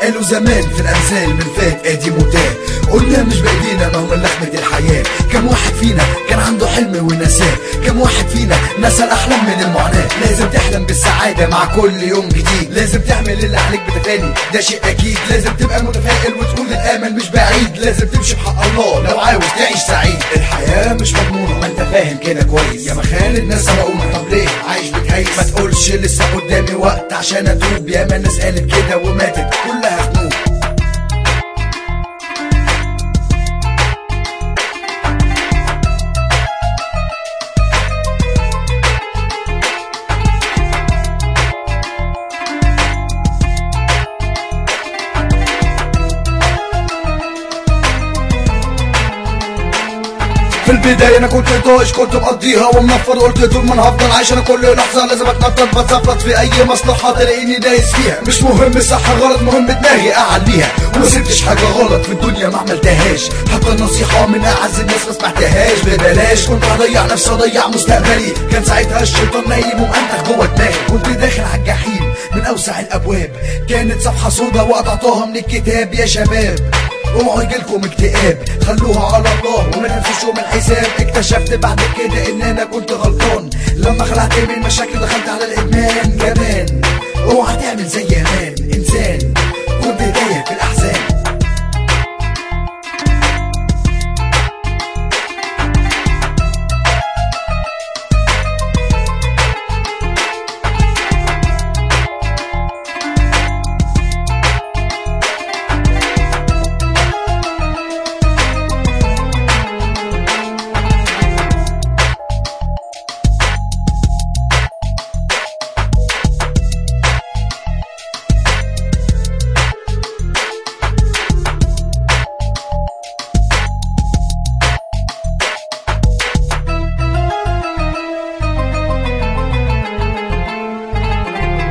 قالوا زمان في الامثال من فات قديم وتاه، قلنا مش بايدينا ما هو لحمة الحياة. كم واحد فينا كان عنده حلم ونساه، كم واحد فينا نسى الاحلام من المعاناة. لازم تحلم بالسعادة مع كل يوم جديد، لازم تعمل اللي عليك بتفاني ده شيء اكيد. لازم تبقى متفائل وتقول الامل مش بعيد، لازم تمشي بحق الله لو عاوز تعيش سعيد. الحياة مش مضمونة ما انت فاهم كده كويس، يا مخان الناس سبقونا طب ليه عايش بتهيس؟ ما تقولش لسه قدامي وقت عشان اتوب، يا ما الناس قالت كده وماتت كلها ذنوب. في البداية انا كنت طايش، كنت مقضيها ومنفض، قلت طول ما انا هفضل عايش انا كل لحظة لازم اتنطط بتزفلط في اي مصلحة تلاقيني دايس فيها. مش مهم صح غلط، مهم دماغي اعليها، وما سبتش حاجة غلط في الدنيا ما عملتهاش، حتى النصيحة من اعز الناس ما سمعتهاش ببلاش. كنت هضيع نفسي اضيع مستقبلي، كان ساعتها الشيطان نايم ومأنتخ جوه دماغي. كنت داخل على الجحيم من اوسع الابواب، كانت صفحة سودا وقطعتها من الكتاب. يا شباب اوعوا يجيلكم اكتئاب، خلوها على الله وما تنسوش يوم الحساب. اكتشفت بعد كده ان انا كنت غلطان، لما خلعت من المشاكل دخلت على الادمان. جبان اوعى تعمل زي امان،